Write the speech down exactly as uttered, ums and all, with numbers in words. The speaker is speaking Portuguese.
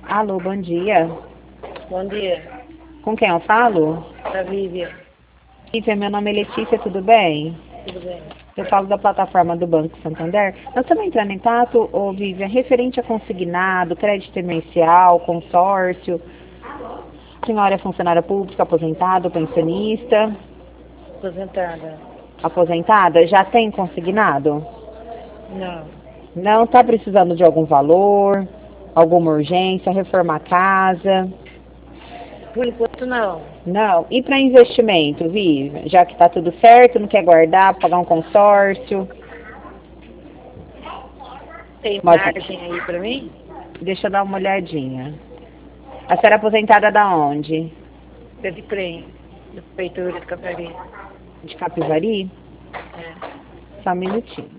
Alô, bom dia. Bom dia, Com quem eu falo? da Vivian. Lívia, meu nome é Letícia, tudo bem? Tudo bem? Eu falo da plataforma do Banco Santander. Nós estamos entrando em contato, ô Vivian, referente a consignado, crédito emergencial, consórcio. A senhora é funcionária pública, aposentada, pensionista, Aposentada? aposentada? Já tem consignado? Não. Não está precisando de algum valor, alguma urgência, reformar a casa? Por enquanto não. Não. E para investimento, Vivian? Já que está tudo certo, não quer guardar, pagar um consórcio? Tem Pode. margem aí pra mim? Deixa eu dar uma olhadinha. A senhora é aposentada da onde? Da de prêmio, da prefeitura de Catarina. De Capivari? É. Só um minutinho.